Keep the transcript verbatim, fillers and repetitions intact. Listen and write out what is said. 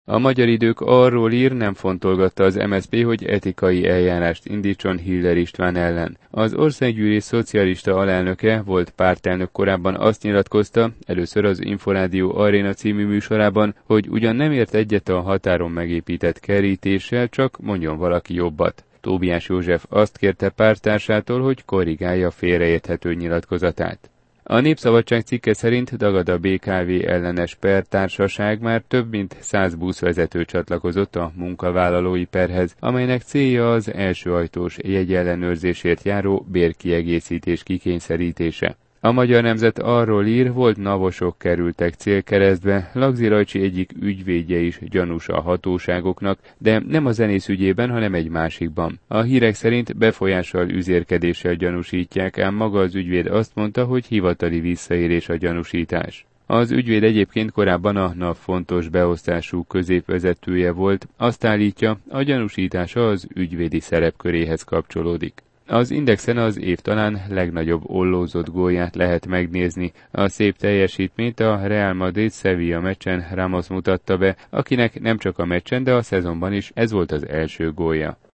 A Magyar Idők arról ír, nem fontolgatta az em es zé pé, hogy etikai eljárást indítson Hiller István ellen. Az országgyűlés szocialista alelnöke, volt pártelnök, korábban azt nyilatkozta, először az Inforádió Aréna című műsorában, hogy ugyan nem ért egyet a határon megépített kerítéssel, csak mondjon valaki jobbat. Tóbiás József azt kérte párttársától, hogy korrigálja félreérthető nyilatkozatát. A Népszabadság cikke szerint dagad a bé ká vé ellenes pertársaság, már több mint száz buszvezető csatlakozott a munkavállalói perhez, amelynek célja az első ajtós jegyellenőrzésért járó bérkiegészítés kikényszerítése. A Magyar Nemzet arról ír, volt navosok kerültek célkeresztbe, Lagzi Rajcsi egyik ügyvédje is gyanús a hatóságoknak, de nem a zenész ügyében, hanem egy másikban. A hírek szerint befolyással, üzérkedéssel gyanúsítják, ám maga az ügyvéd azt mondta, hogy hivatali visszaélés a gyanúsítás. Az ügyvéd egyébként korábban a NAV fontos beosztású középvezetője volt, azt állítja, a gyanúsítása az ügyvédi szerepköréhez kapcsolódik. Az Indexen az év talán legnagyobb ollózott gólját lehet megnézni. A szép teljesítményt a Real Madrid-Sevilla meccsen Ramos mutatta be, akinek nem csak a meccsen, de a szezonban is ez volt az első gólja.